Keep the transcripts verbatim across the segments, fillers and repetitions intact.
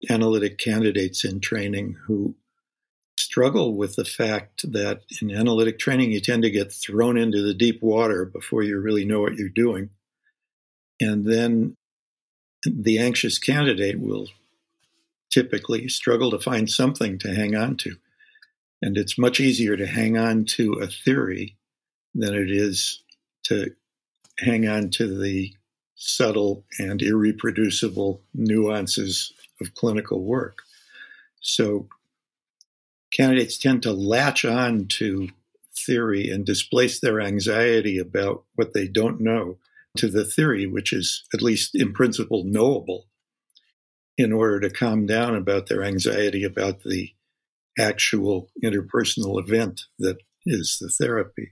analytic candidates in training who struggle with the fact that in analytic training, you tend to get thrown into the deep water before you really know what you're doing. And then the anxious candidate will typically struggle to find something to hang on to. And it's much easier to hang on to a theory than it is to hang on to the subtle and irreproducible nuances of clinical work. So candidates tend to latch on to theory and displace their anxiety about what they don't know to the theory, which is at least in principle knowable, in order to calm down about their anxiety about the actual interpersonal event that is the therapy.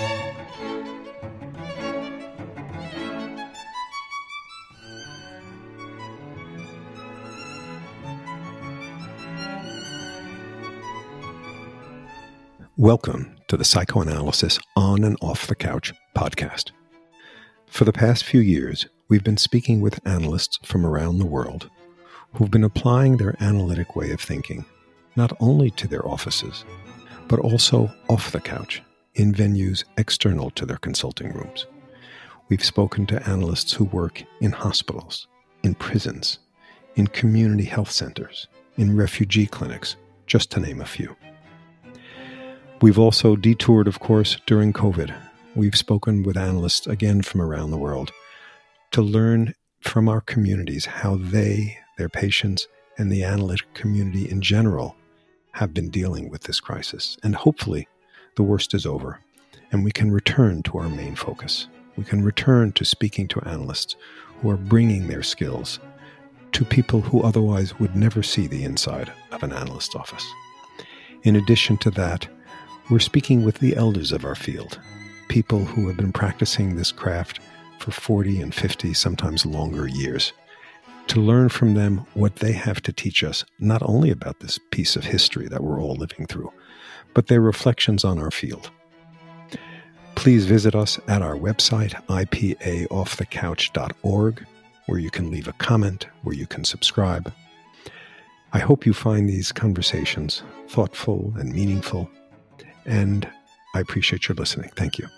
Welcome to the Psychoanalysis On and Off the Couch podcast. For the past few years, we've been speaking with analysts from around the world who've been applying their analytic way of thinking, not only to their offices, but also off the couch in venues external to their consulting rooms. We've spoken to analysts who work in hospitals, in prisons, in community health centers, in refugee clinics, just to name a few. We've also detoured, of course, during COVID. We've spoken with analysts, again, from around the world to learn from our communities how they, their patients, and the analytic community in general have been dealing with this crisis. And hopefully, the worst is over, and we can return to our main focus. We can return to speaking to analysts who are bringing their skills to people who otherwise would never see the inside of an analyst's office. In addition to that, we're speaking with the elders of our field, people who have been practicing this craft for forty and fifty, sometimes longer years, to learn from them what they have to teach us, not only about this piece of history that we're all living through, but their reflections on our field. Please visit us at our website, I P A off the couch dot org, where you can leave a comment, where you can subscribe. I hope you find these conversations thoughtful and meaningful, and I appreciate your listening. Thank you.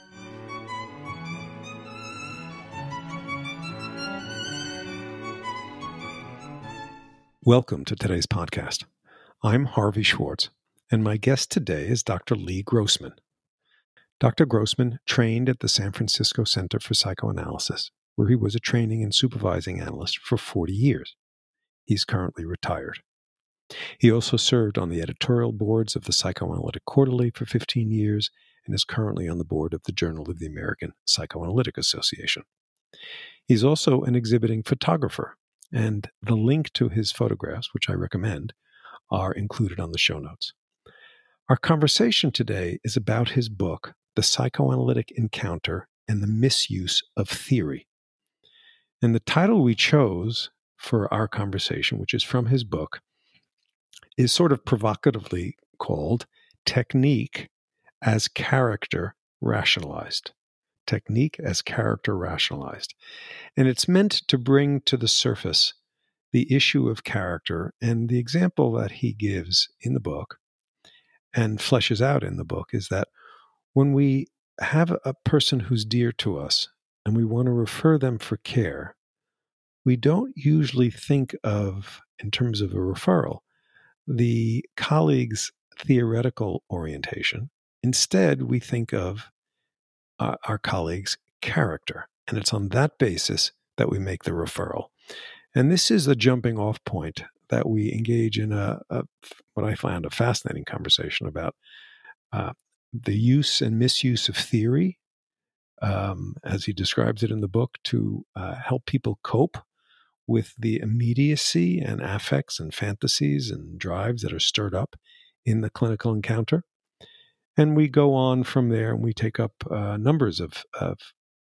Welcome to today's podcast. I'm Harvey Schwartz, and my guest today is Doctor Lee Grossman. Doctor Grossman trained at the San Francisco Center for Psychoanalysis, where he was a training and supervising analyst for forty years. He's currently retired. He also served on the editorial boards of the Psychoanalytic Quarterly for fifteen years and is currently on the board of the Journal of the American Psychoanalytic Association. He's also an exhibiting photographer, and the link to his photographs, which I recommend, are included on the show notes. Our conversation today is about his book, The Psychoanalytic Encounter and the Misuse of Theory. And the title we chose for our conversation, which is from his book, is sort of provocatively called Technique as Character Rationalized. Technique as Character Rationalized. And it's meant to bring to the surface the issue of character, and the example that he gives in the book and fleshes out in the book is that when we have a person who's dear to us and we want to refer them for care, we don't usually think of, in terms of a referral, the colleague's theoretical orientation. Instead, we think of uh, our colleague's character, and it's on that basis that we make the referral. And this is the jumping off point that we engage in a, a what I find a fascinating conversation about uh, the use and misuse of theory, um, as he describes it in the book, to uh, help people cope with the immediacy and affects and fantasies and drives that are stirred up in the clinical encounter. And we go on from there and we take up uh, numbers of, of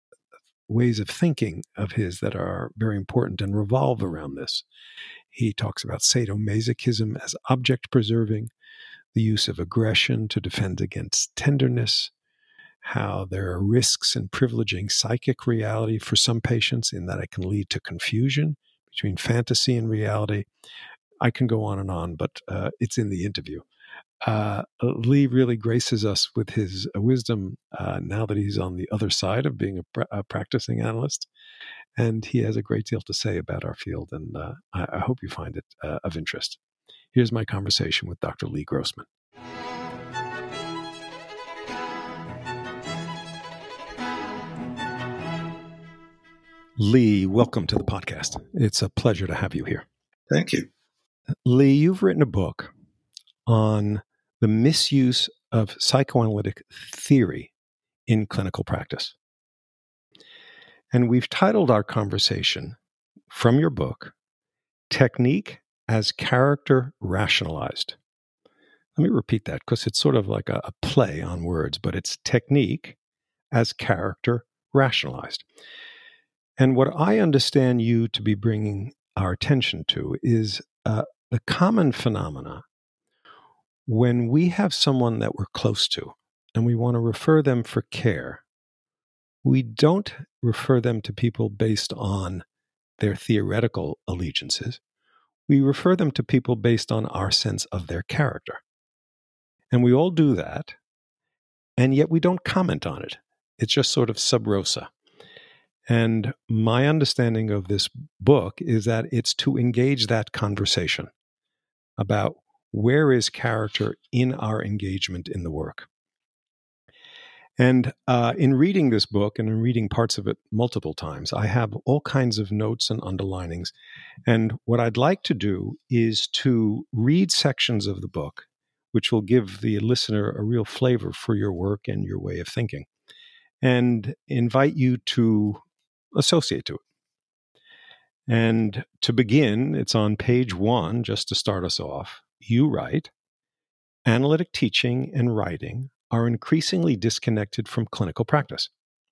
ways of thinking of his that are very important and revolve around this. He talks about sadomasochism as object preserving, the use of aggression to defend against tenderness, how there are risks in privileging psychic reality for some patients in that it can lead to confusion between fantasy and reality, I can go on and on, but uh, it's in the interview. Uh, Lee really graces us with his wisdom uh, now that he's on the other side of being a, pra- a practicing analyst. And he has a great deal to say about our field, and uh, I, I hope you find it uh, of interest. Here's my conversation with Doctor Lee Grossman. Lee, welcome to the podcast. It's a pleasure to have you here. Thank you. Lee, you've written a book on the misuse of psychoanalytic theory in clinical practice. And we've titled our conversation from your book, Technique as Character Rationalized. Let me repeat that because it's sort of like a, a play on words, but it's technique as character rationalized. And what I understand you to be bringing our attention to is uh, the common phenomena when we have someone that we're close to and we want to refer them for care. We don't refer them to people based on their theoretical allegiances. We refer them to people based on our sense of their character. And we all do that, and yet we don't comment on it. It's just sort of sub rosa. And my understanding of this book is that it's to engage that conversation about where is character in our engagement in the work. And uh, in reading this book and in reading parts of it multiple times, I have all kinds of notes and underlinings. And what I'd like to do is to read sections of the book, which will give the listener a real flavor for your work and your way of thinking, and invite you to associate to it. And to begin, it's on page one, just to start us off. You write, analytic teaching and writing are increasingly disconnected from clinical practice.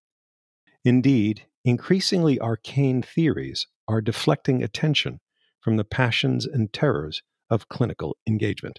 Indeed, increasingly arcane theories are deflecting attention from the passions and terrors of clinical engagement.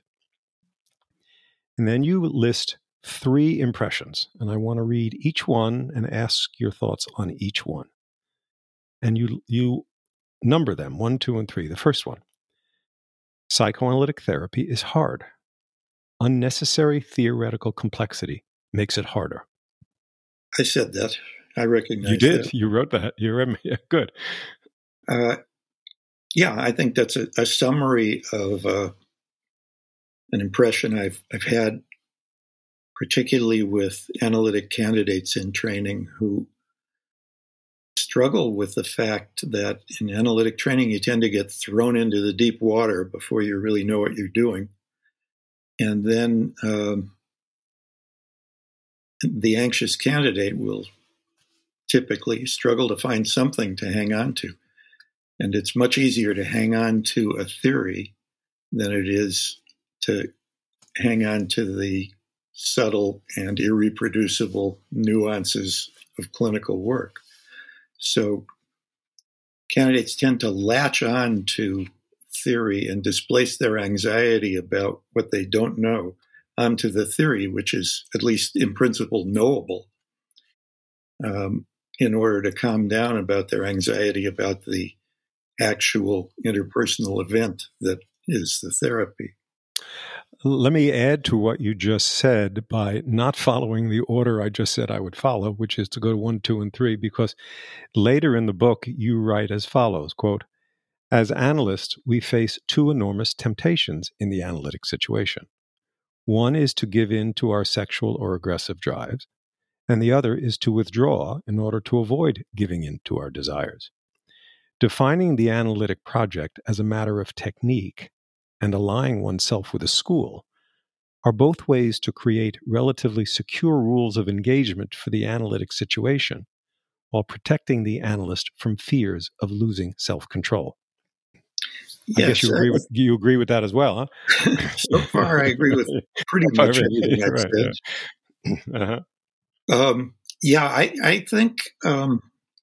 And then you list three impressions, and I want to read each one and ask your thoughts on each one. And you you number them, one, two, and three. The first one, psychoanalytic therapy is hard. Unnecessary theoretical complexity makes it harder. I said that. I recognize You did. that. You wrote that. You read yeah, good. Uh, yeah, I think that's a, a summary of uh, an impression I've I've had, particularly with analytic candidates in training who struggle with the fact that in analytic training you tend to get thrown into the deep water before you really know what you're doing. And then um, the anxious candidate will typically struggle to find something to hang on to. And it's much easier to hang on to a theory than it is to hang on to the subtle and irreproducible nuances of clinical work. So candidates tend to latch on to theory and displace their anxiety about what they don't know onto the theory, which is at least in principle knowable, um, in order to calm down about their anxiety about the actual interpersonal event that is the therapy. Let me add to what you just said by not following the order I just said I would follow, which is to go to one, two, and three, because later in the book you write as follows, quote, as analysts, we face two enormous temptations in the analytic situation. One is to give in to our sexual or aggressive drives, and the other is to withdraw in order to avoid giving in to our desires. Defining the analytic project as a matter of technique and aligning oneself with a school are both ways to create relatively secure rules of engagement for the analytic situation while protecting the analyst from fears of losing self-control. Yes, I guess you agree with you agree with that as well, huh? So far, I agree with pretty much everything I've right, said. Yeah. Uh-huh. Um, yeah, I, I think um,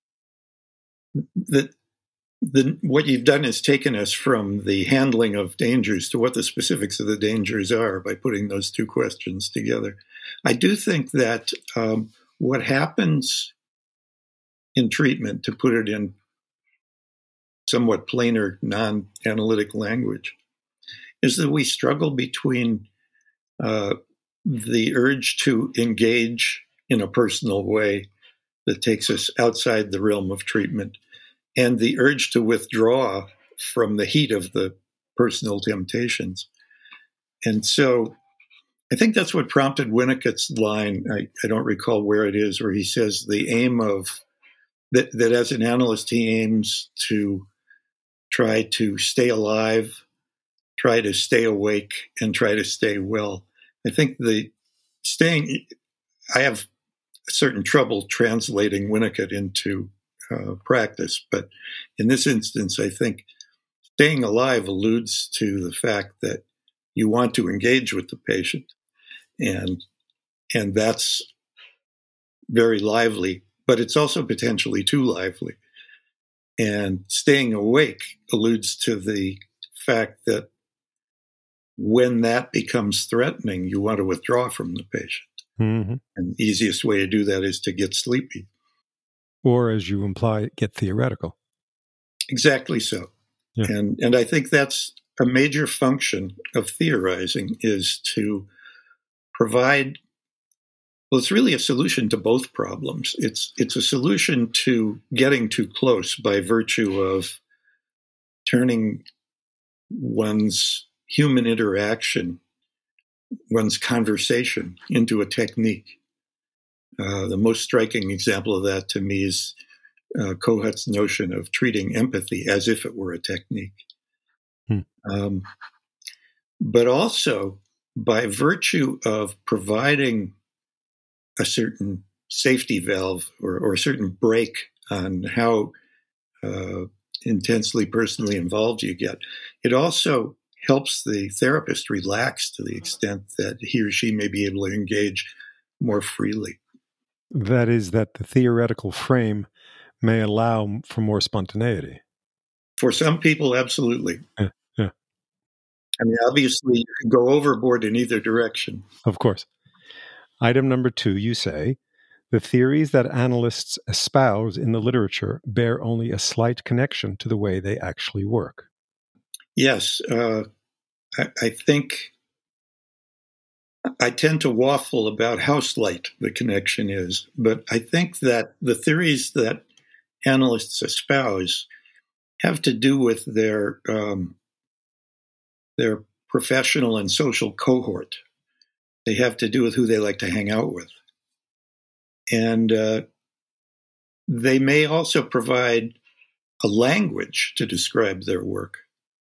that the, what you've done is taken us from the handling of dangers to what the specifics of the dangers are by putting those two questions together. I do think that um, what happens in treatment, to put it in somewhat plainer, non-analytic language, is that we struggle between uh, the urge to engage in a personal way that takes us outside the realm of treatment and the urge to withdraw from the heat of the personal temptations. And so I think that's what prompted Winnicott's line. I, I don't recall where it is, where he says the aim of that, that as an analyst, he aims to try to stay alive, try to stay awake, and try to stay well. I think the staying, I have certain trouble translating Winnicott into uh, practice, but in this instance, I think staying alive alludes to the fact that you want to engage with the patient, and and that's very lively, but it's also potentially too lively. And staying awake alludes to the fact that when that becomes threatening, you want to withdraw from the patient. Mm-hmm. And the easiest way to do that is to get sleepy. Or, as you imply, get theoretical. Exactly so. Yeah. And and I think that's a major function of theorizing, is to provide, well, it's really a solution to both problems. It's it's a solution to getting too close by virtue of turning one's human interaction, one's conversation, into a technique. Uh, the most striking example of that to me is uh, Kohut's notion of treating empathy as if it were a technique. Hmm. Um, but also, by virtue of providing a certain safety valve or, or a certain break on how uh, intensely personally involved you get, it also helps the therapist relax to the extent that he or she may be able to engage more freely. That is, that the theoretical frame may allow for more spontaneity. For some people, absolutely. Yeah, yeah. I mean, obviously, you can go overboard in either direction. Of course. Item number two, you say, the theories that analysts espouse in the literature bear only a slight connection to the way they actually work. Yes, uh, I, I think I tend to waffle about how slight the connection is, but I think that the theories that analysts espouse have to do with their um, their professional and social cohort. They have to do with who they like to hang out with. And uh, they may also provide a language to describe their work.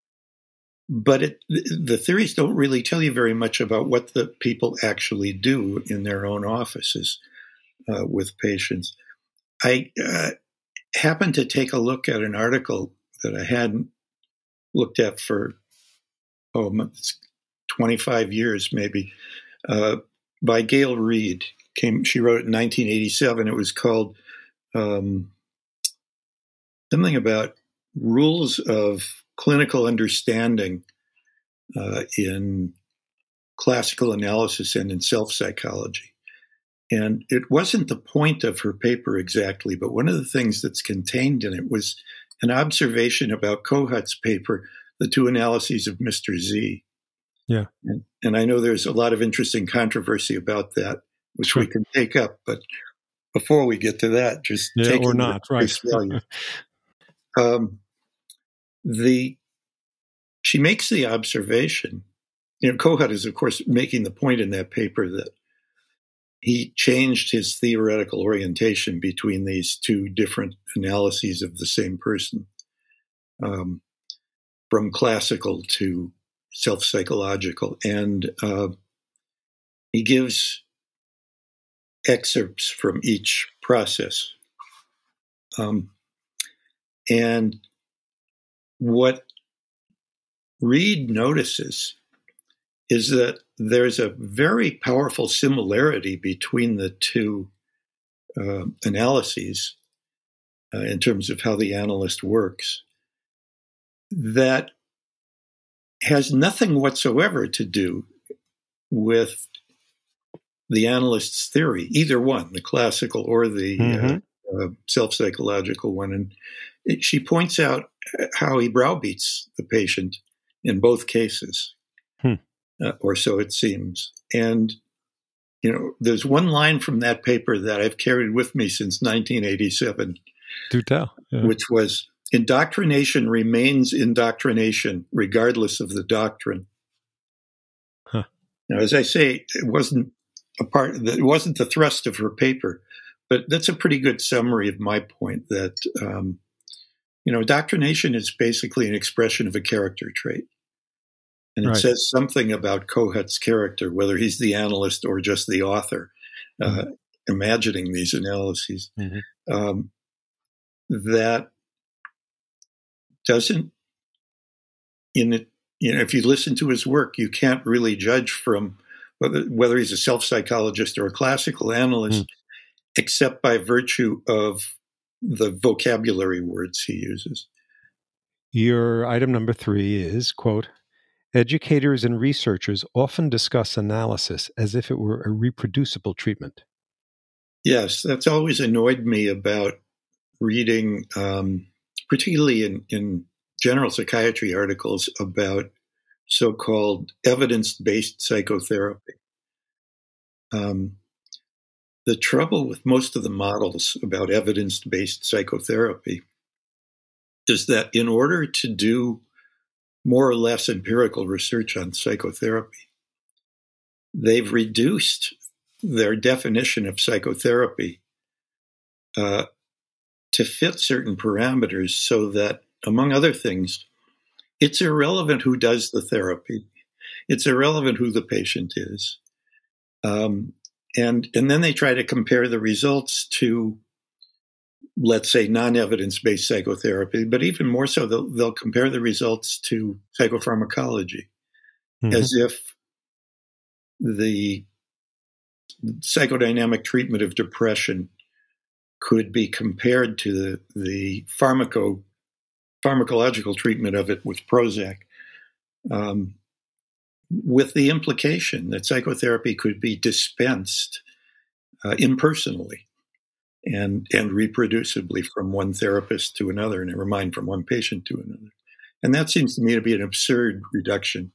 But it, the theories don't really tell you very much about what the people actually do in their own offices uh, with patients. I uh, happened to take a look at an article that I hadn't looked at for, oh, twenty-five years maybe, uh, by Gail Reed. Came, she wrote it in nineteen eighty-seven. It was called um, something about rules of clinical understanding uh, in classical analysis and in self-psychology. And it wasn't the point of her paper exactly, but one of the things that's contained in it was an observation about Kohut's paper, The Two Analyses of Mister Z. Yeah. And, and I know there's a lot of interesting controversy about that, which sure. we can take up. But before we get to that, just yeah, take or not, right? value. um, the she makes the observation. You know, Kohut is, of course, making the point in that paper that he changed his theoretical orientation between these two different analyses of the same person, um, from classical to self-psychological. And uh, he gives excerpts from each process. Um, and what Reed notices is that there's a very powerful similarity between the two uh, analyses uh, in terms of how the analyst works that has nothing whatsoever to do with the analyst's theory, either one, the classical or the mm-hmm. uh, uh, self-psychological one. And it, she points out how he browbeats the patient in both cases. uh, or so it seems. And, you know, there's one line from that paper that I've carried with me since nineteen eighty-seven. Do tell. Yeah. Which was, indoctrination remains indoctrination regardless of the doctrine. Huh. Now, as I say, it wasn't a part, it wasn't the thrust of her paper, but that's a pretty good summary of my point that, um, you know, indoctrination is basically an expression of a character trait. And it right. says something about Kohut's character, whether he's the analyst or just the author, mm-hmm. uh, imagining these analyses, mm-hmm. um, that doesn't, in it, you know, if you listen to his work, you can't really judge from whether, whether he's a self-psychologist or a classical analyst, mm. except by virtue of the vocabulary words he uses. Your item number three is, quote, educators and researchers often discuss analysis as if it were a reproducible treatment. Yes, that's always annoyed me about reading, um, particularly in, in general psychiatry articles about so-called evidence-based psychotherapy. Um, the trouble with most of the models about evidence-based psychotherapy is that in order to do more or less empirical research on psychotherapy, they've reduced their definition of psychotherapy uh, to fit certain parameters so that, among other things, it's irrelevant who does the therapy. It's irrelevant who the patient is. Um, and, and then they try to compare the results to, let's say, non-evidence-based psychotherapy, but even more so, they'll, they'll compare the results to psychopharmacology, mm-hmm. as if the psychodynamic treatment of depression could be compared to the, the pharmaco, pharmacological treatment of it with Prozac, um, with the implication that psychotherapy could be dispensed uh, impersonally and and reproducibly from one therapist to another, never mind from one patient to another. And that seems to me to be an absurd reduction.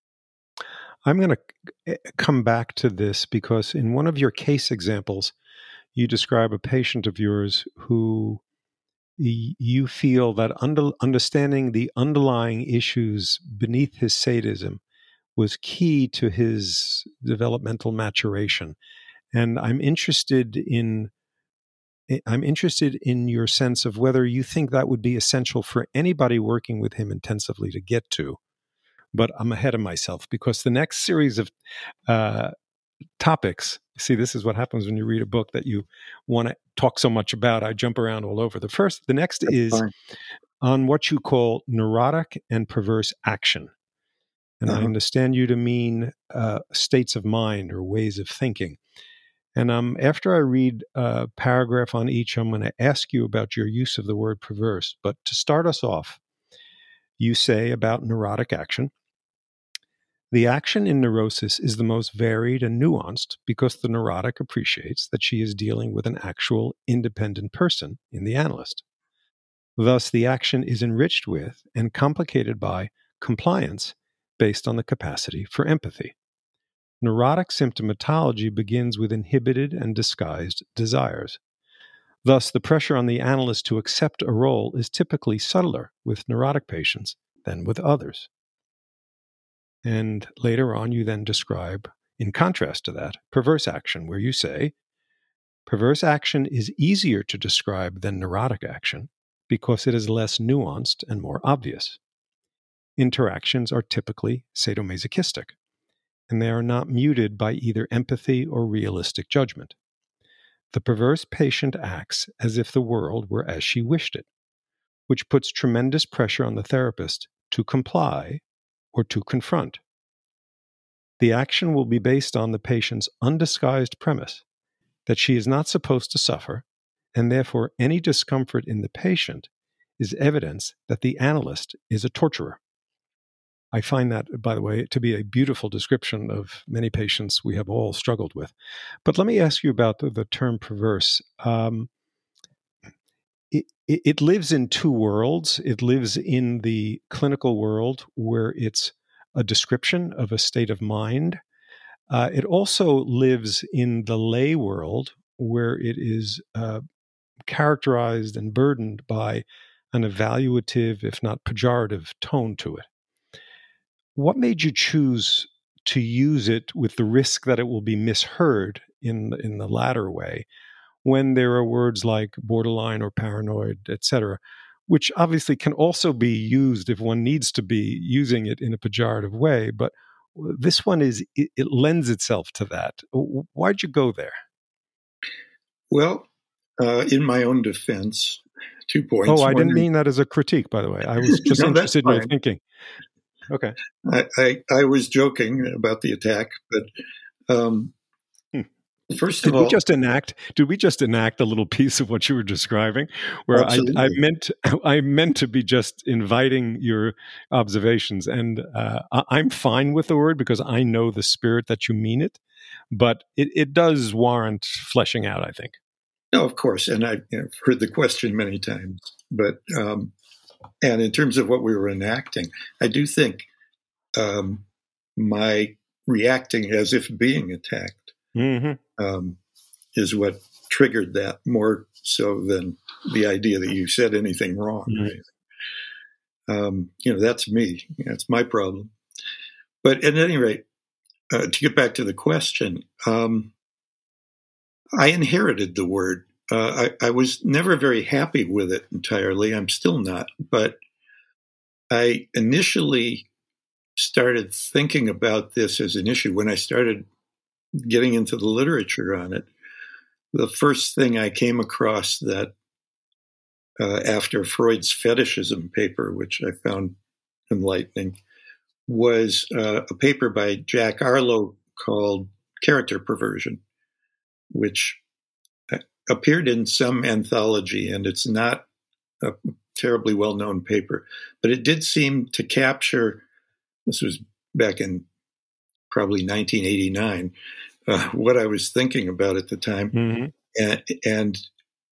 I'm going to come back to this because in one of your case examples, you describe a patient of yours who y- you feel that under, understanding the underlying issues beneath his sadism was key to his developmental maturation. And I'm interested in I'm interested in your sense of whether you think that would be essential for anybody working with him intensively to get to. But I'm ahead of myself because the next series of uh, topics, see, this is what happens when you read a book that you want to talk so much about. I jump around all over. The first, the next That's is fine. On what you call neurotic and perverse action. And uh-huh. I understand you to mean uh, states of mind or ways of thinking. And um, after I read a paragraph on each, I'm going to ask you about your use of the word perverse. But to start us off, you say about neurotic action, the action in neurosis is the most varied and nuanced because the neurotic appreciates that she is dealing with an actual independent person in the analyst. Thus, the action is enriched with and complicated by compliance based on the capacity for empathy. Neurotic symptomatology begins with inhibited and disguised desires. Thus, the pressure on the analyst to accept a role is typically subtler with neurotic patients than with others. And later on, you then describe, in contrast to that, perverse action, where you say, perverse action is easier to describe than neurotic action because it is less nuanced and more obvious. Interactions are typically sadomasochistic, and they are not muted by either empathy or realistic judgment. The perverse patient acts as if the world were as she wished it, which puts tremendous pressure on the therapist to comply or to confront. The action will be based on the patient's undisguised premise that she is not supposed to suffer, and therefore any discomfort in the patient is evidence that the analyst is a torturer. I find that, by the way, to be a beautiful description of many patients we have all struggled with. But let me ask you about the, the term perverse. Um, it, it lives in two worlds. It lives in the clinical world where it's a description of a state of mind. Uh, it also lives in the lay world, where it is uh, characterized and burdened by an evaluative, if not pejorative, tone to it. What made you choose to use it with the risk that it will be misheard in in the latter way, when there are words like borderline or paranoid, et cetera, which obviously can also be used if one needs to be using it in a pejorative way, but this one is it, it lends itself to that. Why'd you go there? Well, uh, in my own defense, two points. Oh, I One didn't is- mean that as a critique, by the way. I was just No, that's interested in your fine. thinking. Okay. I, I, I was joking about the attack, but um, Hmm. first Did of all, we just enact? Did we just enact a little piece of what you were describing? Where I, Absolutely. I meant, I meant to be just inviting your observations, and uh, I, I'm fine with the word because I know the spirit that you mean it, but it, it does warrant fleshing out, I think. no, of course, and I've you know, heard the question many times, but um, and in terms of what we were enacting, I do think um, my reacting as if being attacked Mm-hmm. um, is what triggered that more so than the idea that you said anything wrong. Mhm. Right? Um, you know, that's me. That's my problem. But at any rate, uh, to get back to the question, um, I inherited the word. Uh, I, I was never very happy with it entirely. I'm still not. But I initially started thinking about this as an issue when I started getting into the literature on it. The first thing I came across that uh, after Freud's fetishism paper, which I found enlightening, was uh, a paper by Jack Arlo called Character Perversion, which appeared in some anthology, and it's not a terribly well-known paper, but it did seem to capture, this was back in probably nineteen eighty-nine, uh, what I was thinking about at the time. Mm-hmm. And, and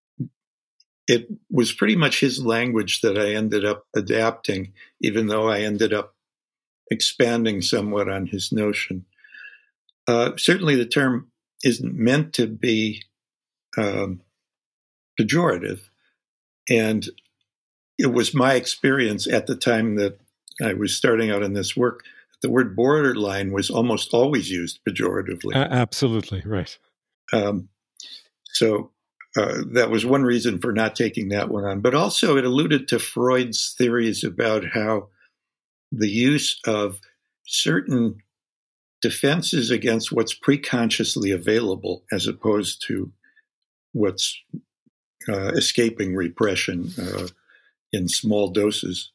it was pretty much his language that I ended up adapting, even though I ended up expanding somewhat on his notion. Uh, certainly the term isn't meant to be um, pejorative. And it was my experience at the time that I was starting out in this work, the word borderline was almost always used pejoratively. Uh, absolutely, right. Um, so uh, that was one reason for not taking that one on. But also it alluded to Freud's theories about how the use of certain defenses against what's preconsciously available as opposed to what's uh, escaping repression uh, in small doses,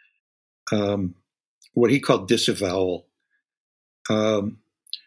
um, what he called disavowal, um,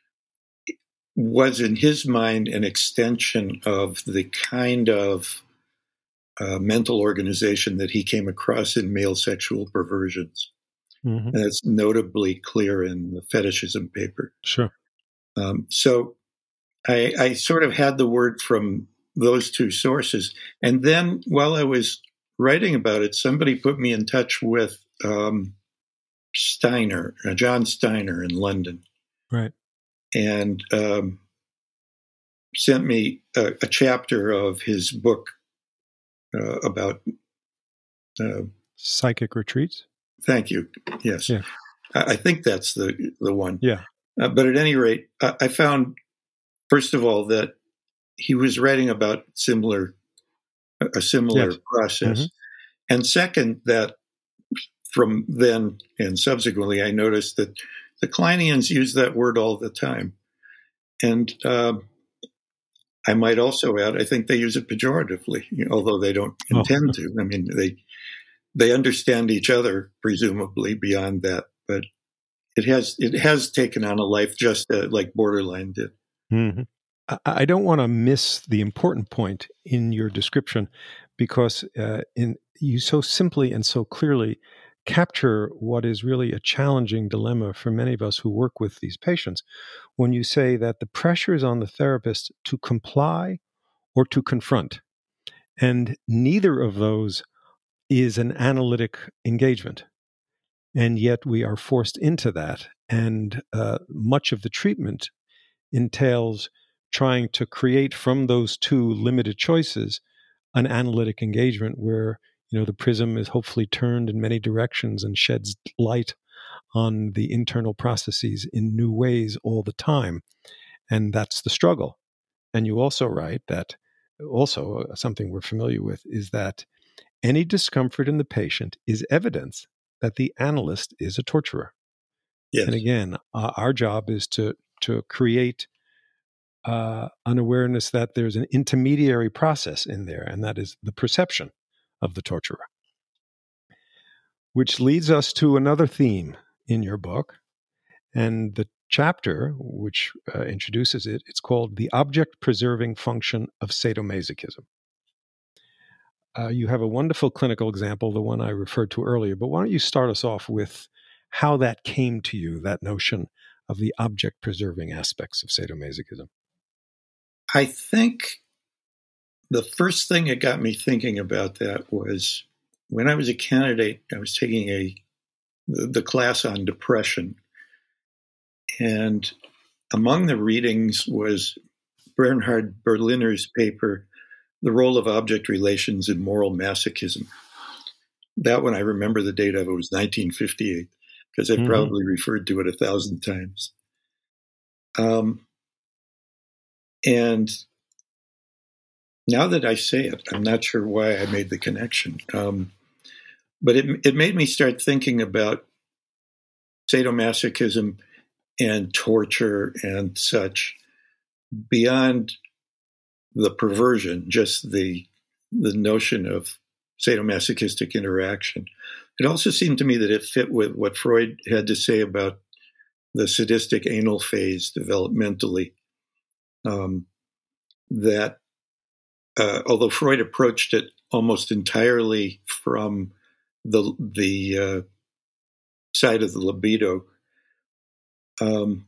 was in his mind an extension of the kind of uh, mental organization that he came across in male sexual perversions. Mm-hmm. And it's notably clear in the fetishism paper. Sure. Um, so I, I sort of had the word from those two sources. And then while I was writing about it, somebody put me in touch with um, Steiner, uh, John Steiner in London. Right. And um, sent me a, a chapter of his book uh, about... Uh, Psychic retreats? Thank you. Yes. Yeah. I, I think that's the, the one. Yeah. Uh, but at any rate, I, I found, first of all, that he was writing about similar a similar Yes. process. Mm-hmm. And second, that from then and subsequently, I noticed that the Kleinians use that word all the time. And uh, I might also add, I think they use it pejoratively, you know, although they don't Oh. intend to. I mean, they they understand each other, presumably, beyond that. But it has it has taken on a life just uh, like Borderline did. Mm-hmm. I, I don't want to miss the important point in your description, because uh, in you so simply and so clearly capture what is really a challenging dilemma for many of us who work with these patients, when you say that the pressure is on the therapist to comply or to confront. And neither of those is an analytic engagement. And yet we are forced into that. And uh, much of the treatment entails trying to create from those two limited choices an analytic engagement where, you know, the prism is hopefully turned in many directions and sheds light on the internal processes in new ways all the time. And that's the struggle. And you also write that also uh, something we're familiar with is that any discomfort in the patient is evidence that the analyst is a torturer. Yes. And again, uh, our job is to to create uh, an awareness that there's an intermediary process in there, and that is the perception of the torturer. Which leads us to another theme in your book, and the chapter which uh, introduces it, it's called The Object-Preserving Function of Sadomasochism. Uh, you have a wonderful clinical example, the one I referred to earlier, but why don't you start us off with how that came to you, that notion of the object-preserving aspects of sadomasochism? I think the first thing that got me thinking about that was when I was a candidate, I was taking a the, the class on depression. And among the readings was Bernhard Berliner's paper, The Role of Object Relations in Moral Masochism. That one, I remember the date of it was nineteen fifty-eight, because I've mm-hmm. probably referred to it a thousand times. Um, and now that I say it, I'm not sure why I made the connection. Um, but it, it made me start thinking about sadomasochism and torture and such beyond the perversion, just the the notion of sadomasochistic interaction. It also seemed to me that it fit with what Freud had to say about the sadistic anal phase developmentally. Um, that uh, although Freud approached it almost entirely from the the uh, side of the libido, um,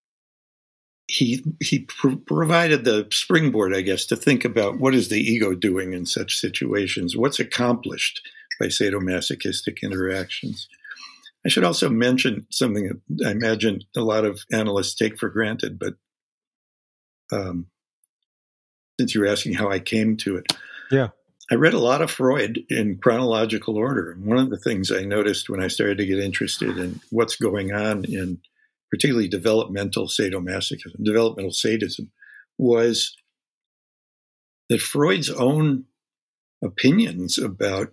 he he pr- provided the springboard, I guess, to think about what is the ego doing in such situations, what's accomplished by sadomasochistic interactions. I should also mention something that I imagine a lot of analysts take for granted, but um, since you were asking how I came to it, yeah, I read a lot of Freud in chronological order. And one of the things I noticed when I started to get interested in what's going on in particularly developmental sadomasochism, developmental sadism, was that Freud's own opinions about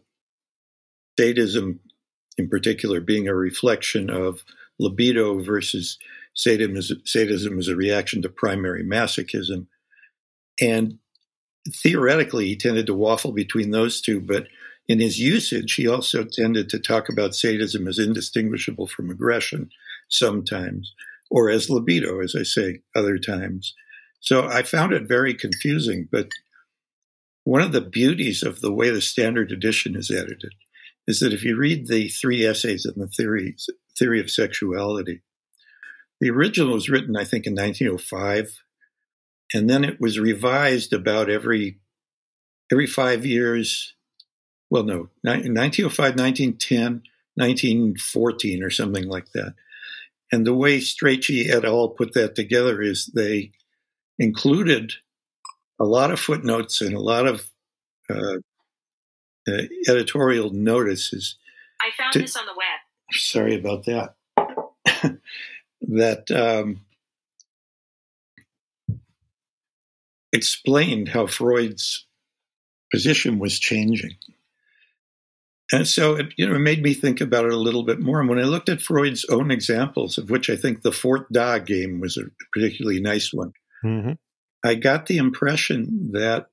sadism in particular being a reflection of libido versus sadism, sadism as a reaction to primary masochism. And theoretically, he tended to waffle between those two, but in his usage, he also tended to talk about sadism as indistinguishable from aggression sometimes, or as libido, as I say, other times. So I found it very confusing, but one of the beauties of the way the standard edition is edited is that if you read the three essays in the theory, theory of sexuality, the original was written, I think, in nineteen oh five, and then it was revised about every every five years. Well, no, nineteen oh five, nineteen ten, nineteen fourteen, or something like that. And the way Strachey et al. Put that together is they included a lot of footnotes and a lot of uh, uh, editorial notices. I found to, this on the web. Sorry about that. that um, explained how Freud's position was changing. And so it, you know, it made me think about it a little bit more. And when I looked at Freud's own examples, of which I think the Fort Da game was a particularly nice one, mm-hmm. I got the impression that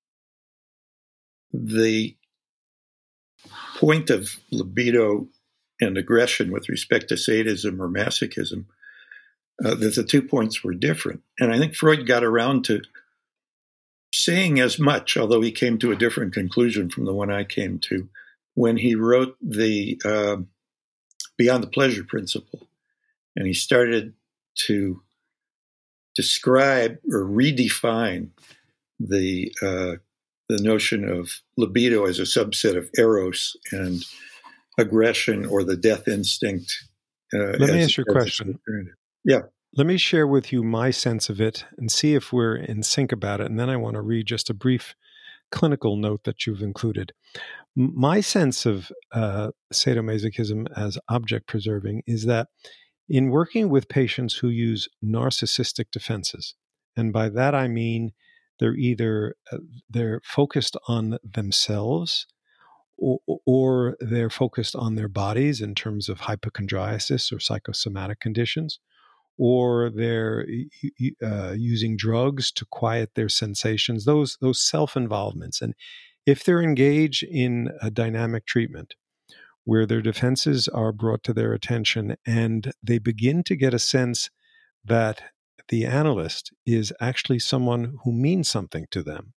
the point of libido and aggression with respect to sadism or masochism, uh, that the two points were different. And I think Freud got around to saying as much, although he came to a different conclusion from the one I came to, when he wrote the uh, Beyond the Pleasure Principle. And he started to describe or redefine the uh, the notion of libido as a subset of eros and aggression or the death instinct Uh, Let me as, ask you a as its question. alternative. Yeah. Let me share with you my sense of it and see if we're in sync about it. And then I want to read just a brief clinical note that you've included. M- My sense of uh, sadomasochism as object preserving is that in working with patients who use narcissistic defenses, and by that I mean they're either uh, they're focused on themselves, or, or they're focused on their bodies in terms of hypochondriasis or psychosomatic conditions, or they're uh, using drugs to quiet their sensations, those those self-involvements. And if they're engaged in a dynamic treatment where their defenses are brought to their attention and they begin to get a sense that the analyst is actually someone who means something to them,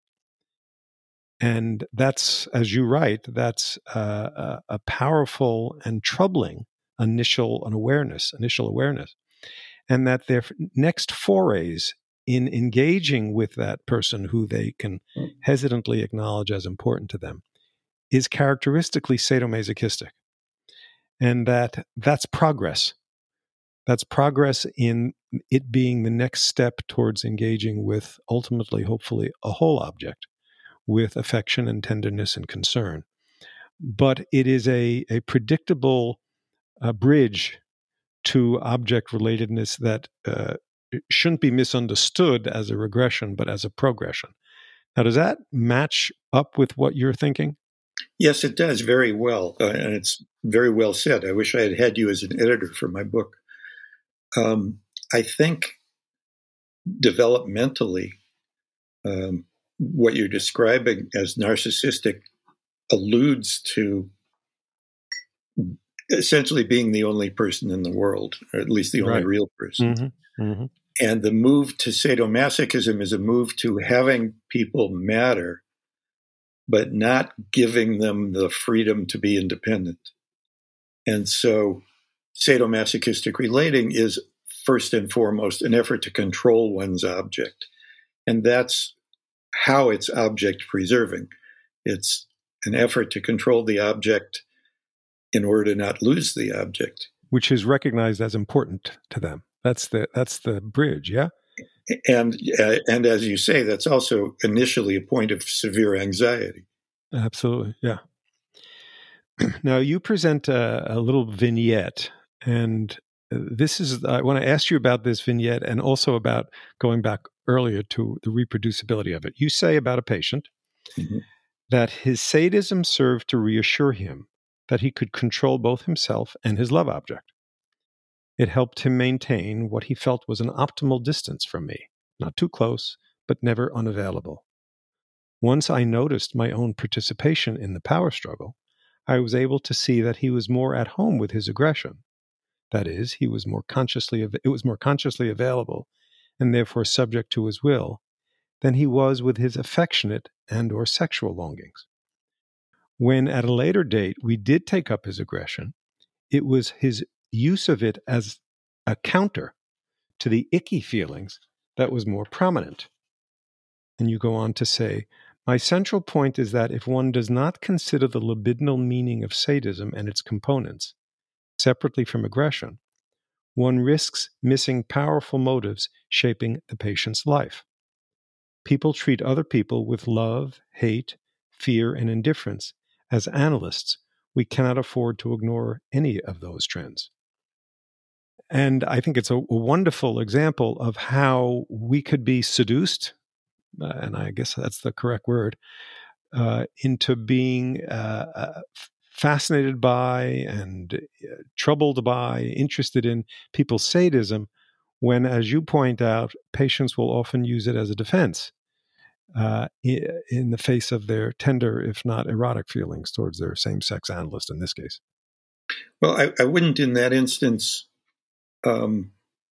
and that's, as you write, that's uh, a, a powerful and troubling initial an awareness, initial awareness. And that their next forays in engaging with that person who they can hesitantly acknowledge as important to them is characteristically sadomasochistic. And that that's progress. That's progress in it being the next step towards engaging with, ultimately, hopefully, a whole object with affection and tenderness and concern. But it is a, a predictable uh, bridge to object relatedness that uh, shouldn't be misunderstood as a regression, but as a progression. Now, does that match up with what you're thinking? Yes, it does very well. Uh, and it's very well said. I wish I had had you as an editor for my book. Um, I think developmentally, um, what you're describing as narcissistic alludes to essentially being the only person in the world, or at least the only Right. real person. Mm-hmm. Mm-hmm. And the move to sadomasochism is a move to having people matter, but not giving them the freedom to be independent. And so sadomasochistic relating is first and foremost an effort to control one's object. And that's how it's object preserving. It's an effort to control the object in order to not lose the object. Which is recognized as important to them. That's the that's the bridge, yeah? And uh, and as you say, that's also initially a point of severe anxiety. Absolutely, yeah. Now, you present a, a little vignette, and this is, I want to ask you about this vignette and also about going back earlier to the reproducibility of it. You say about a patient mm-hmm. that his sadism served to reassure him that he could control both himself and his love object. It helped him maintain what he felt was an optimal distance from me, not too close, but never unavailable. Once I noticed my own participation in the power struggle, I was able to see that he was more at home with his aggression. That is, he was more consciously it was more consciously available and therefore subject to his will than he was with his affectionate and or sexual longings. When at a later date we did take up his aggression, it was his use of it as a counter to the icky feelings that was more prominent. And you go on to say, my central point is that if one does not consider the libidinal meaning of sadism and its components separately from aggression, one risks missing powerful motives shaping the patient's life. People treat other people with love, hate, fear, and indifference. As analysts, we cannot afford to ignore any of those trends. And I think it's a, a wonderful example of how we could be seduced, uh, and I guess that's the correct word, uh, into being uh, uh, fascinated by and uh, troubled by, interested in people's sadism, when, as you point out, patients will often use it as a defense uh, in the face of their tender, if not erotic, feelings towards their same-sex analyst in this case. Well, I, I wouldn't in that instance um,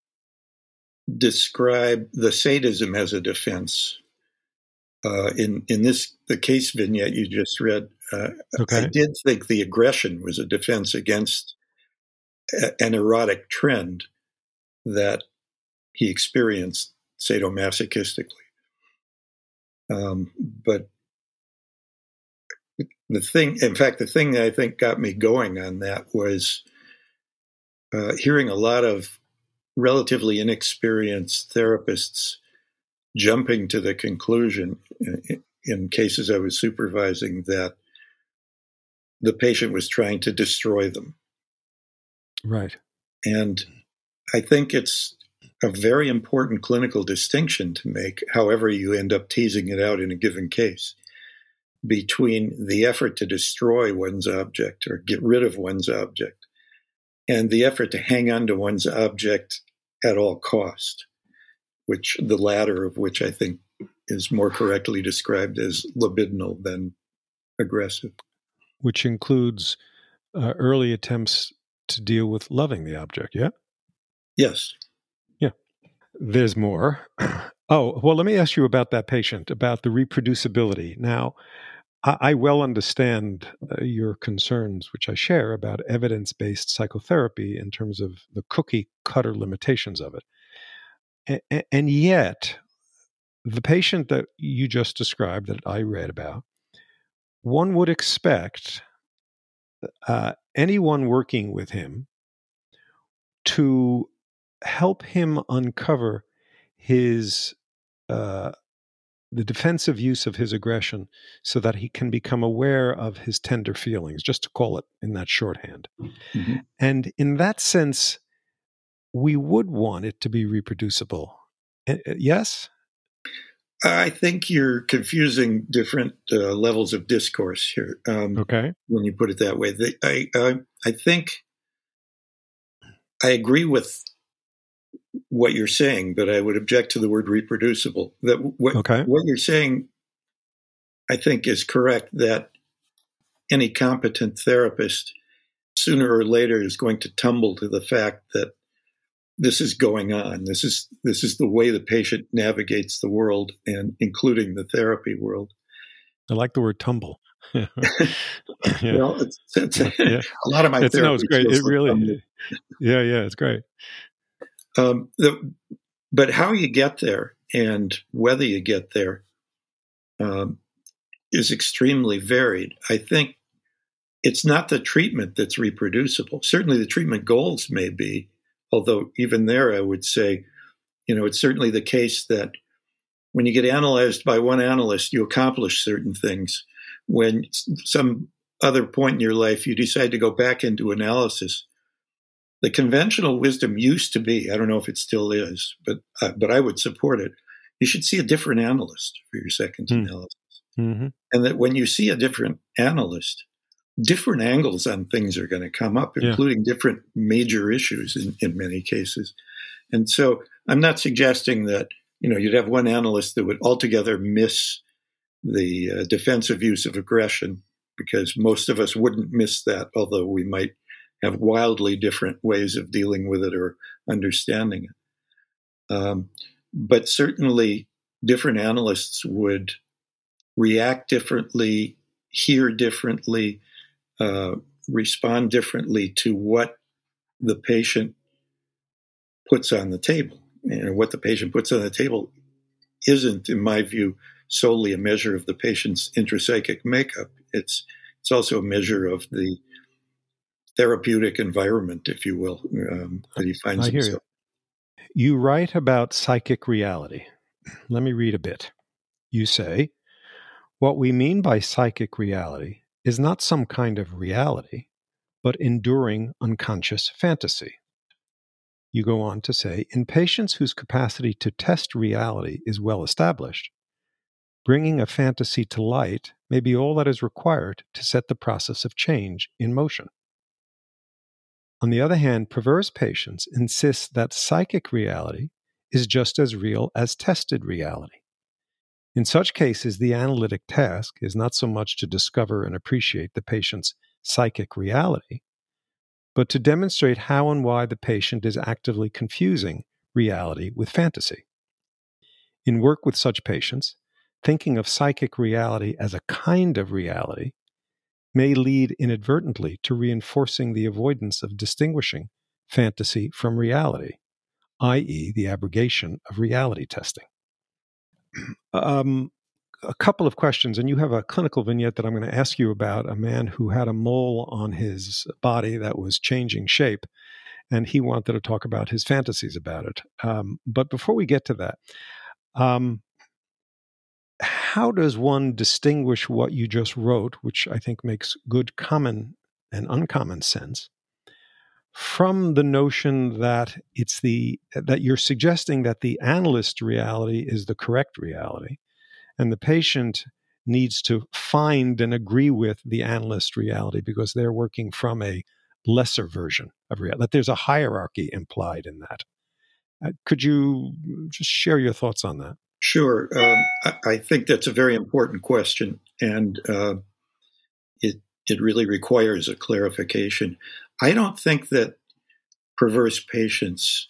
describe the sadism as a defense. Uh, in in this the case vignette you just read, uh, okay. I did think the aggression was a defense against a, an erotic trend that he experienced sadomasochistically. Um, but the thing, in fact, the thing that I think got me going on that was uh, hearing a lot of relatively inexperienced therapists jumping to the conclusion in, in cases I was supervising that the patient was trying to destroy them. Right. And I think it's a very important clinical distinction to make, however you end up teasing it out in a given case, between the effort to destroy one's object or get rid of one's object and the effort to hang on to one's object at all cost, which the latter of which I think is more correctly described as libidinal than aggressive. Which includes uh, early attempts to deal with loving the object, yeah? Yes. Yeah. There's more. Oh, well, let me ask you about that patient, about the reproducibility. Now, I, I well understand uh, your concerns, which I share, about evidence-based psychotherapy in terms of the cookie-cutter limitations of it. A- and yet, the patient that you just described, that I read about, one would expect uh, anyone working with him to help him uncover his uh, the defensive use of his aggression so that he can become aware of his tender feelings, just to call it in that shorthand. Mm-hmm. And in that sense, we would want it to be reproducible. Uh, yes? I think you're confusing different uh, levels of discourse here. Um, okay. When you put it that way, the, I, I I think I agree with what you're saying, but I would object to the word reproducible. That what, okay. what you're saying, I think, is correct. That any competent therapist, sooner or later, is going to tumble to the fact that this is going on. This is this is the way the patient navigates the world, and including the therapy world. I like the word tumble. yeah. Well, it's, it's, yeah. a lot of my it's, therapy. No, it's great. It like really. tumble. Yeah, yeah, it's great. Um, the, but how you get there and whether you get there um, is extremely varied. I think it's not the treatment that's reproducible. Certainly, the treatment goals may be. Although even there, I would say, you know, it's certainly the case that when you get analyzed by one analyst, you accomplish certain things. When some other point in your life, you decide to go back into analysis, the conventional wisdom used to be, I don't know if it still is, but uh, but I would support it. You should see a different analyst for your second mm. analysis. Mm-hmm. And that when you see a different analyst, different angles on things are going to come up, including yeah. different major issues in, in many cases. And so I'm not suggesting that, you know, you'd have one analyst that would altogether miss the uh, defensive use of aggression, because most of us wouldn't miss that, although we might have wildly different ways of dealing with it or understanding it. Um, but certainly different analysts would react differently, hear differently, Uh, respond differently to what the patient puts on the table. And what the patient puts on the table isn't, in my view, solely a measure of the patient's intrapsychic makeup. It's it's also a measure of the therapeutic environment, if you will, um, that he finds I hear himself. You. You write about psychic reality. Let me read a bit. You say, what we mean by psychic reality is not some kind of reality, but enduring unconscious fantasy. You go on to say, in patients whose capacity to test reality is well established, bringing a fantasy to light may be all that is required to set the process of change in motion. On the other hand, perverse patients insist that psychic reality is just as real as tested reality. In such cases, the analytic task is not so much to discover and appreciate the patient's psychic reality, but to demonstrate how and why the patient is actively confusing reality with fantasy. In work with such patients, thinking of psychic reality as a kind of reality may lead inadvertently to reinforcing the avoidance of distinguishing fantasy from reality, that is, the abrogation of reality testing. Um, a couple of questions, and you have a clinical vignette that I'm going to ask you about a man who had a mole on his body that was changing shape. and he wanted to talk about his fantasies about it. Um, but before we get to that, um, how does one distinguish what you just wrote, which I think makes good common and uncommon sense, from the notion that it's the that you're suggesting that the analyst's reality is the correct reality, and the patient needs to find and agree with the analyst's reality because they're working from a lesser version of reality, that there's a hierarchy implied in that. Uh, could you just share your thoughts on that? Sure. Um, I, I think that's a very important question, and uh, it it really requires a clarification. I don't think that perverse patients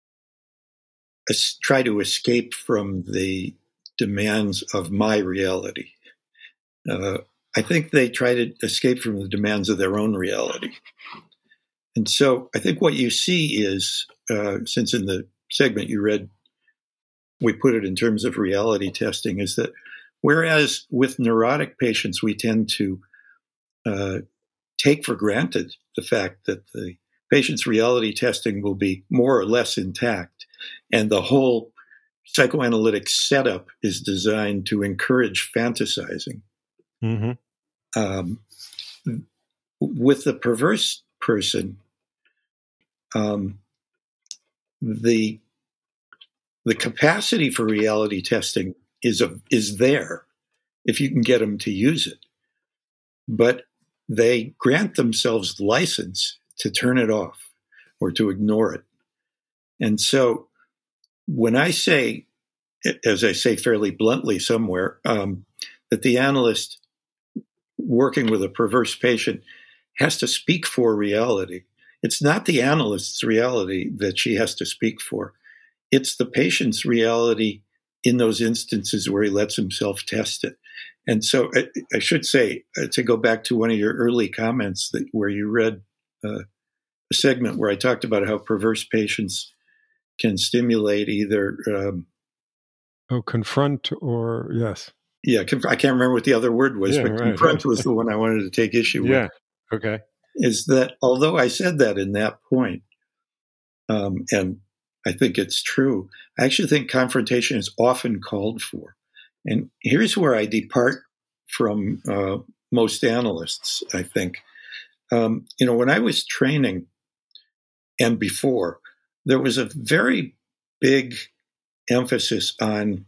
es- try to escape from the demands of my reality. Uh, I think they try to escape from the demands of their own reality. And so I think what you see is, uh, since in the segment you read, we put it in terms of reality testing, is that whereas with neurotic patients, we tend to uh, take for granted the fact that the patient's reality testing will be more or less intact, and the whole psychoanalytic setup is designed to encourage fantasizing. Mm-hmm. Um, with the perverse person, um, the the capacity for reality testing is a, is there if you can get them to use it, but they grant themselves license to turn it off or to ignore it. And so, when I say, as I say fairly bluntly somewhere, um, that the analyst working with a perverse patient has to speak for reality, it's not the analyst's reality that she has to speak for. It's the patient's reality in those instances where he lets himself test it. And so I, I should say, uh, to go back to one of your early comments that where you read uh, a segment where I talked about how perverse patients can stimulate either... Um, oh, confront or, yes. Yeah, I can't remember what the other word was, yeah, but right, confront right. was the one I wanted to take issue with. Yeah, okay. Is that although I said that in that point, um, and I think it's true, I actually think confrontation is often called for. And here's where I depart from uh, most analysts, I think. Um, you know, when I was training and before, there was a very big emphasis on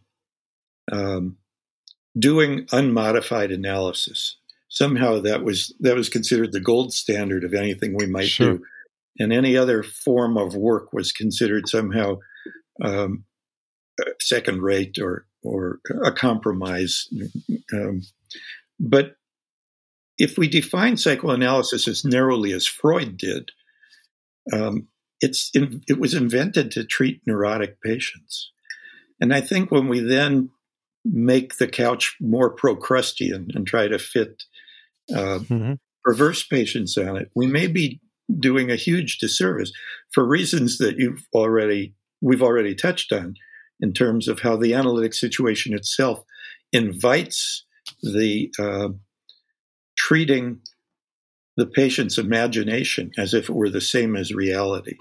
um, doing unmodified analysis. Somehow that was that was considered the gold standard of anything we might Sure. do. And any other form of work was considered somehow um, second rate or or a compromise. Um, but if we define psychoanalysis as narrowly as Freud did, um, it's in, it was invented to treat neurotic patients. And I think when we then make the couch more Procrustean and try to fit uh, mm-hmm. perverse patients on it, we may be doing a huge disservice for reasons that you've already we've already touched on, in terms of how the analytic situation itself invites the uh, treating the patient's imagination as if it were the same as reality.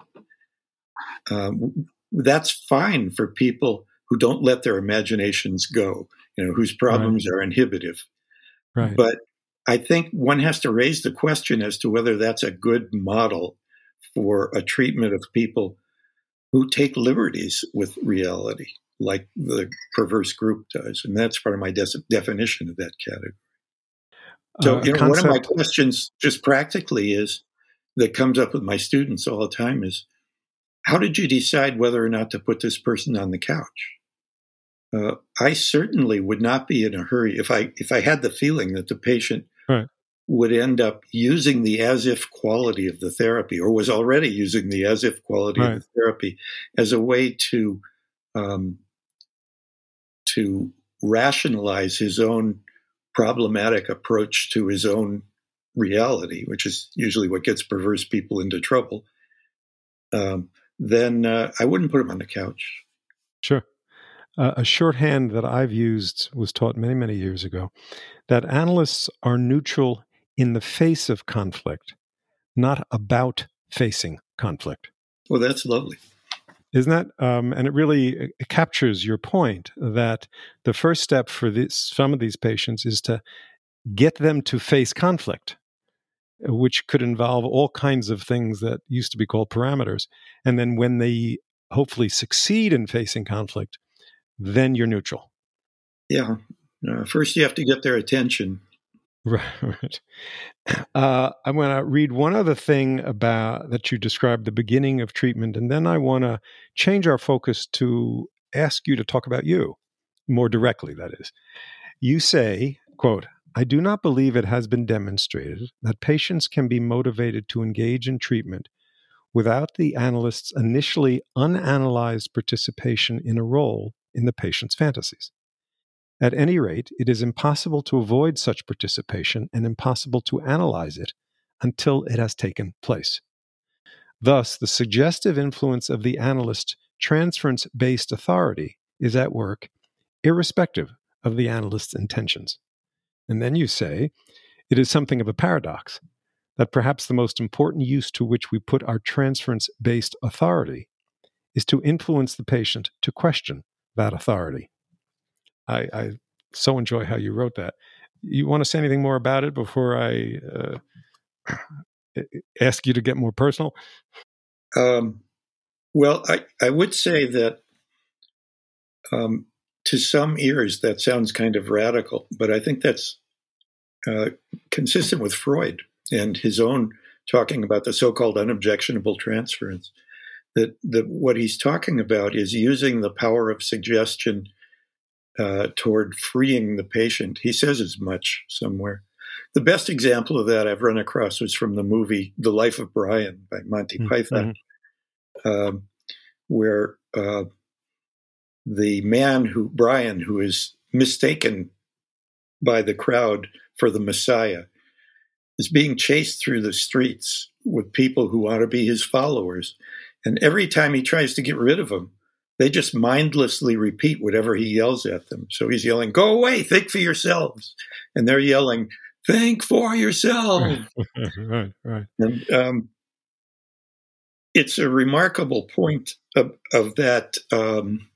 Um, that's fine for people who don't let their imaginations go, you know, whose problems right. are inhibitive. Right. But I think one has to raise the question as to whether that's a good model for a treatment of people who take liberties with reality, like the perverse group does. And that's part of my de- definition of that category. So, uh, you know, concept- one of my questions just practically is, that comes up with my students all the time is, how did you decide whether or not to put this person on the couch? Uh, I certainly would not be in a hurry if I if I had the feeling that the patient right. would end up using the as-if quality of the therapy, or was already using the as-if quality right. of the therapy as a way to um, to rationalize his own problematic approach to his own reality, which is usually what gets perverse people into trouble. Um, then uh, I wouldn't put him on the couch. Sure. Uh, a shorthand that I've used was taught many, many years ago, that analysts are neutral in the face of conflict, not about facing conflict. Well, that's lovely. Isn't that? Um, and it really it captures your point that the first step for this, some of these patients is to get them to face conflict, which could involve all kinds of things that used to be called parameters. And then when they hopefully succeed in facing conflict, then you're neutral. Yeah. Uh, first, you have to get their attention. Right. right. Uh, I want to read one other thing about that you described the beginning of treatment, and then I want to change our focus to ask you to talk about you more directly, that is. You say, quote, "I do not believe it has been demonstrated that patients can be motivated to engage in treatment without the analyst's initially unanalyzed participation in a role in the patient's fantasies. At any rate, it is impossible to avoid such participation and impossible to analyze it until it has taken place. Thus, the suggestive influence of the analyst's transference-based authority is at work, irrespective of the analyst's intentions." And then you say, "It is something of a paradox that perhaps the most important use to which we put our transference-based authority is to influence the patient to question that authority." I, I so enjoy how you wrote that. You want to say anything more about it before I uh, ask you to get more personal? Um, well, I, I would say that um, to some ears that sounds kind of radical, but I think that's uh, consistent with Freud and his own talking about the so-called unobjectionable transference. That, that what he's talking about is using the power of suggestion Uh, toward freeing the patient. He says as much somewhere. The best example of that I've run across was from the movie The Life of Brian by Monty mm-hmm. Python, um, where uh, the man who, Brian, who is mistaken by the crowd for the Messiah, is being chased through the streets with people who want to be his followers. And every time he tries to get rid of them, they just mindlessly repeat whatever he yells at them. So he's yelling, "Go away, think for yourselves." And they're yelling, "Think for yourself." right, right. And um, it's a remarkable point of, of that um,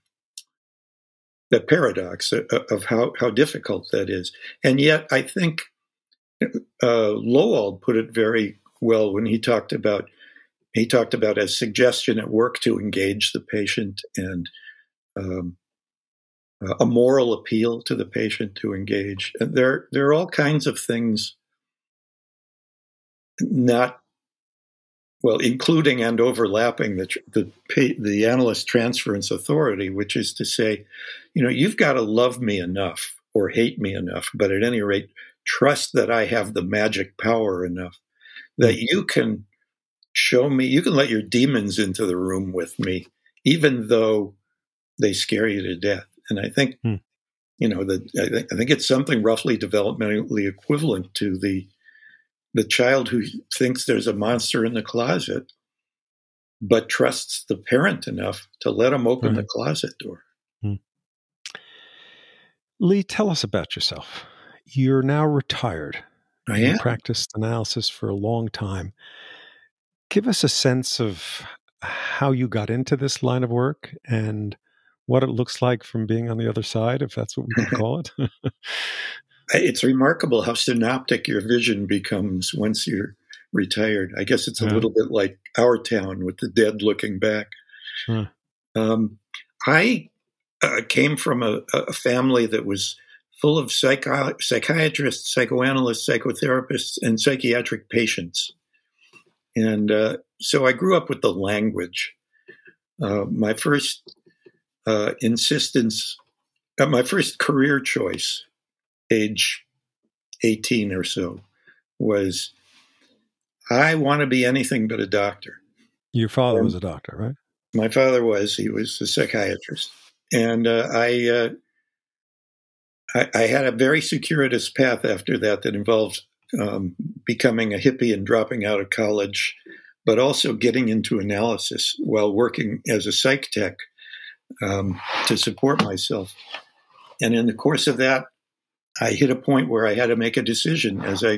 that paradox of, of how, how difficult that is. And yet I think uh, Lowell put it very well when he talked about He talked about as suggestion at work to engage the patient and um, a moral appeal to the patient to engage. And there, there are all kinds of things, not well, including and overlapping the the the analyst transference authority, which is to say, you know, you've got to love me enough or hate me enough, but at any rate, trust that I have the magic power enough that you can show me, you can let your demons into the room with me, even though they scare you to death. And I think, hmm. you know, that I, th- I think it's something roughly developmentally equivalent to the the child who thinks there's a monster in the closet, but trusts the parent enough to let him open right. the closet door. Hmm. Lee, tell us about yourself. You're now retired. I you am. practiced analysis for a long time. Give us a sense of how you got into this line of work and what it looks like from being on the other side, if that's what we can call it. It's remarkable how synoptic your vision becomes once you're retired. I guess it's a yeah. little bit like Our Town with the dead looking back. Huh. Um, I uh, came from a, a family that was full of psychi- psychiatrists, psychoanalysts, psychotherapists, and psychiatric patients. And uh, so I grew up with the language. Uh, my first uh, insistence, uh, my first career choice, age eighteen or so, was I want to be anything but a doctor. Your father and was a doctor, right? My father was. He was a psychiatrist. And uh, I, uh, I I had a very circuitous path after that that involved um, becoming a hippie and dropping out of college, but also getting into analysis while working as a psych tech um, to support myself. And in the course of that, I hit a point where I had to make a decision, as I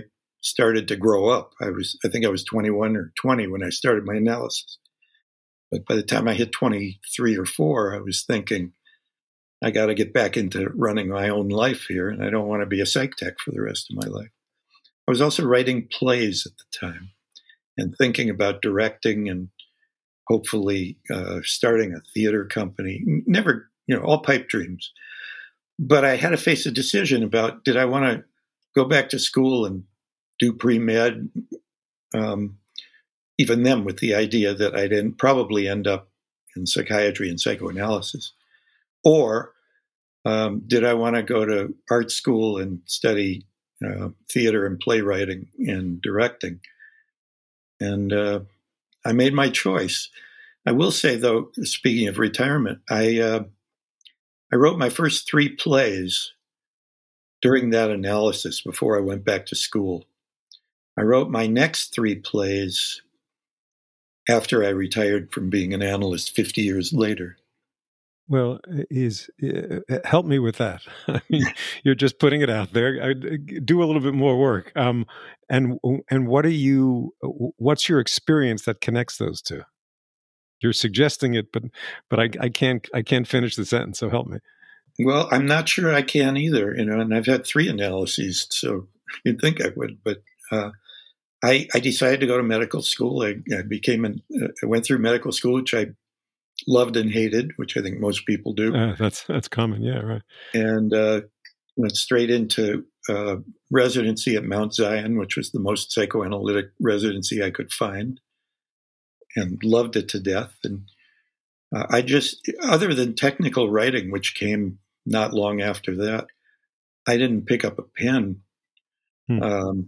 started to grow up. I was, I think I was twenty-one or twenty when I started my analysis. But by the time I hit twenty-three or four, I was thinking, I got to get back into running my own life here, and I don't want to be a psych tech for the rest of my life. I was also writing plays at the time and thinking about directing and hopefully uh, starting a theater company. Never, you know, all pipe dreams. But I had to face a decision about, did I want to go back to school and do pre-med, um, even then with the idea that I'd end, probably end up in psychiatry and psychoanalysis? Or um, did I want to go to art school and study uh, theater and playwriting and directing? And uh, I made my choice. I will say, though, speaking of retirement, I uh, I wrote my first three plays during that analysis before I went back to school. I wrote my next three plays after I retired from being an analyst fifty years later. Well, is uh, help me with that. I mean, you're just putting it out there. I, do a little bit more work. Um, and and what are you? What's your experience that connects those two? You're suggesting it, but but I, I can't I can't finish the sentence. So help me. Well, I'm not sure I can either. You know, and I've had three analyses, so you'd think I would. But uh, I I decided to go to medical school. I, I became an I went through medical school, which I loved and hated, which I think most people do. Uh, that's that's common, yeah, right. And uh, went straight into uh, residency at Mount Zion, which was the most psychoanalytic residency I could find, and loved it to death. And uh, I just, other than technical writing, which came not long after that, I didn't pick up a pen hmm. um,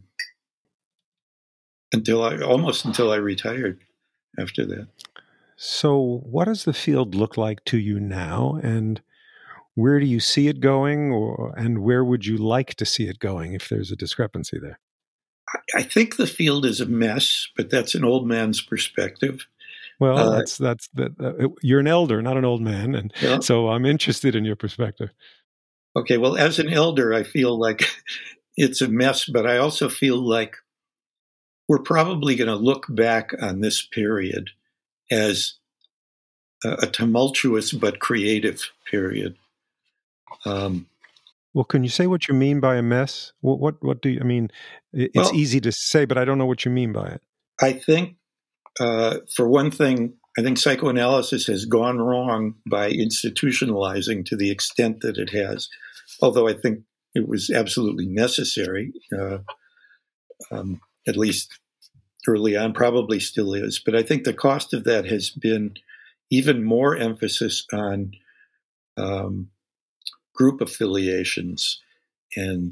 until I almost until I retired after that. So what does the field look like to you now, and where do you see it going, or and where would you like to see it going if there's a discrepancy there? I think the field is a mess, but that's an old man's perspective. Well, uh, that's that's that. Uh, you're an elder, not an old man, and yeah. So I'm interested in your perspective. Okay, well, as an elder, I feel like it's a mess, but I also feel like we're probably going to look back on this period as a, a tumultuous but creative period. Um, well, can you say what you mean by a mess? What what, what do you I mean? It's well, easy to say, but I don't know what you mean by it. I think, uh, for one thing, I think psychoanalysis has gone wrong by institutionalizing to the extent that it has, although I think it was absolutely necessary, uh, um, at least early on, probably still is. But I think the cost of that has been even more emphasis on um, group affiliations and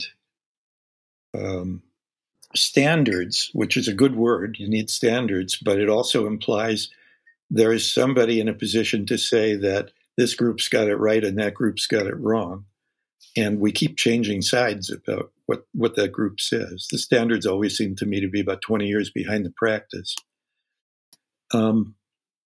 um, standards, which is a good word. You need standards, but it also implies there is somebody in a position to say that this group's got it right and that group's got it wrong. And we keep changing sides about what, what that group says. The standards always seem to me to be about twenty years behind the practice. Um,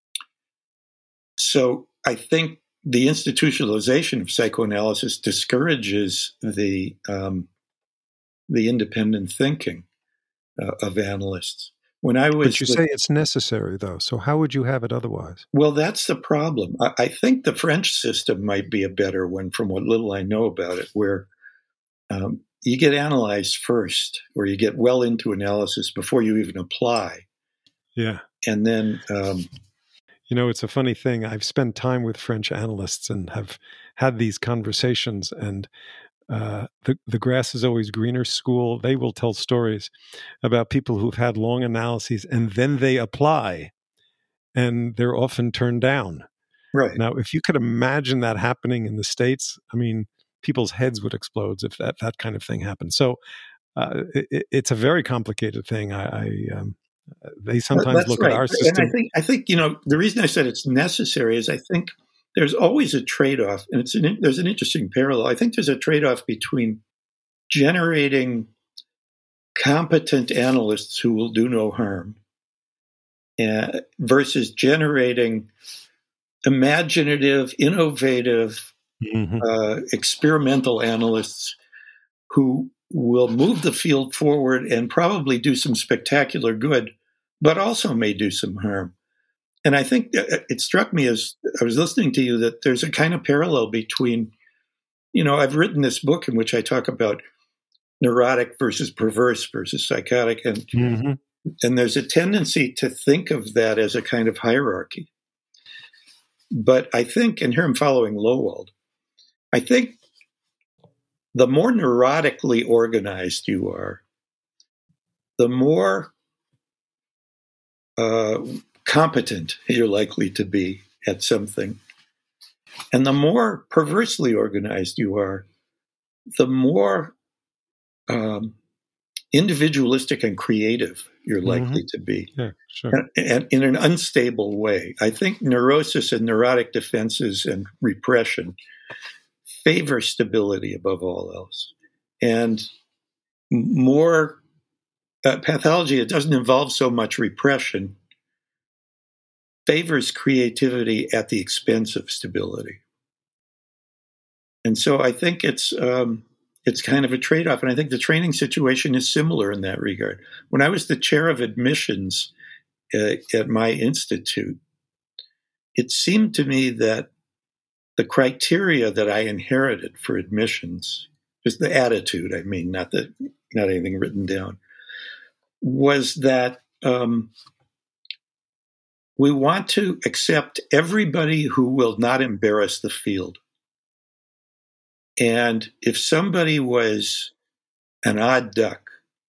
so I think the institutionalization of psychoanalysis discourages the um, the independent thinking uh, of analysts. When I was, but you the, say it's necessary, though. So how would you have it otherwise? Well, that's the problem. I, I think the French system might be a better one, from what little I know about it, where um, you get analyzed first, or you get well into analysis before you even apply. Yeah, and then. Um, You know, it's a funny thing. I've spent time with French analysts and have had these conversations, and uh, the, the grass is always greener school. They will tell stories about people who've had long analyses and then they apply, and they're often turned down. Right. Now, if you could imagine that happening in the States, I mean, people's heads would explode if that, that kind of thing happened. So uh, it, it's a very complicated thing. I... I um, They sometimes That's look right. at our system. And I think, I think, you know, the reason I said it's necessary is I think there's always a trade-off, and it's an, there's an interesting parallel. I think there's a trade-off between generating competent analysts who will do no harm uh, versus generating imaginative, innovative, mm-hmm. uh, experimental analysts who will move the field forward and probably do some spectacular good, but also may do some harm. And I think it struck me as I was listening to you that there's a kind of parallel between, you know, I've written this book in which I talk about neurotic versus perverse versus psychotic, and mm-hmm. and there's a tendency to think of that as a kind of hierarchy. But I think, and here I'm following Lowald, I think the more neurotically organized you are, the more uh, competent you're likely to be at something. And the more perversely organized you are, the more um, individualistic and creative you're likely mm-hmm. to be. Yeah, sure. and, and in an unstable way. I think neurosis and neurotic defenses and repression favor stability above all else. And more uh, pathology, it doesn't involve so much repression, favors creativity at the expense of stability. And so I think it's um, it's kind of a trade-off. And I think the training situation is similar in that regard. When I was the chair of admissions uh, at my institute, it seemed to me that the criteria that I inherited for admissions, just the attitude, I mean, not the, not anything written down, was that um, we want to accept everybody who will not embarrass the field. And if somebody was an odd duck,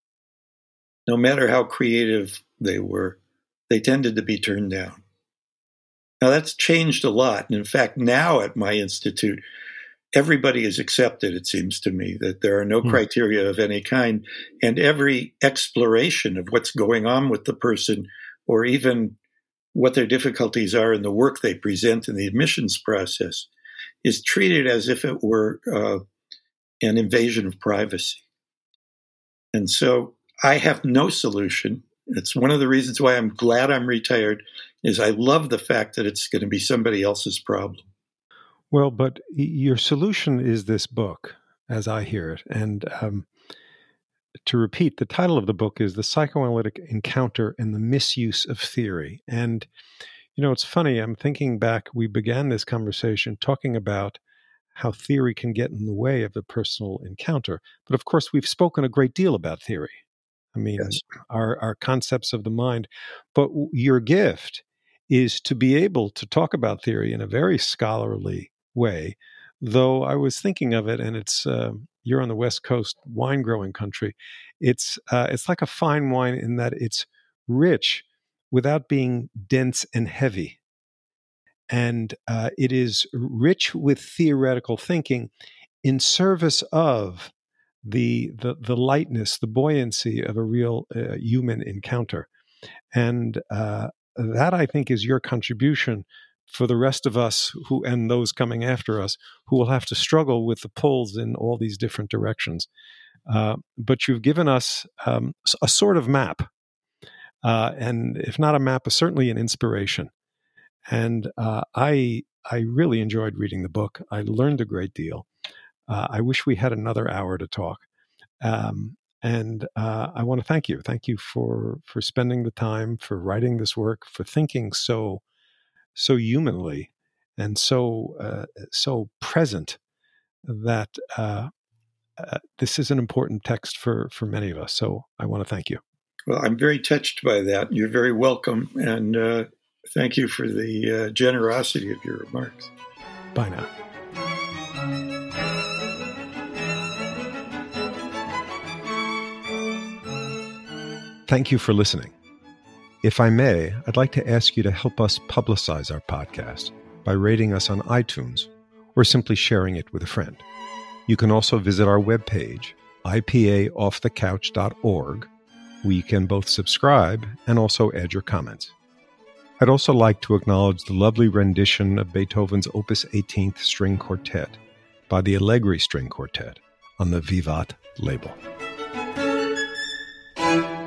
no matter how creative they were, they tended to be turned down. Now, that's changed a lot. And in fact, now at my institute, everybody is accepted, it seems to me, that there are no hmm. criteria of any kind. And every exploration of what's going on with the person, or even what their difficulties are in the work they present in the admissions process, is treated as if it were uh, an invasion of privacy. And so I have no solution. It's one of the reasons why I'm glad I'm retired, is I love the fact that it's going to be somebody else's problem. Well, but your solution is this book, as I hear it. And um, to repeat, the title of the book is The Psychoanalytic Encounter and the Misuse of Theory. And, you know, it's funny, I'm thinking back, we began this conversation talking about how theory can get in the way of a personal encounter. But of course, we've spoken a great deal about theory. I mean, yes. our, our concepts of the mind. But your gift is to be able to talk about theory in a very scholarly way, though I was thinking of it, and it's uh, you're on the West Coast, wine growing country. It's uh, it's like a fine wine in that it's rich without being dense and heavy. And uh, it is rich with theoretical thinking in service of the the, the lightness, the buoyancy of a real uh, human encounter. And uh, that, I think, is your contribution for the rest of us who, and those coming after us, who will have to struggle with the pulls in all these different directions. Uh, but you've given us um, a sort of map, uh, and if not a map, certainly an inspiration. And uh, I I really enjoyed reading the book. I learned a great deal. Uh, I wish we had another hour to talk. Um, and uh, I want to thank you. Thank you for for spending the time, for writing this work, for thinking so so humanly and so uh, so present that uh, uh, this is an important text for for many of us. So I want to thank you. Well, I'm very touched by that. You're very welcome, and uh, thank you for the uh, generosity of your remarks. Bye now. Thank you for listening. If I may, I'd like to ask you to help us publicize our podcast by rating us on iTunes or simply sharing it with a friend. You can also visit our webpage, I P A off the couch dot org, where you can both subscribe and also add your comments. I'd also like to acknowledge the lovely rendition of Beethoven's Opus eighteenth String Quartet by the Allegri String Quartet on the Vivat label.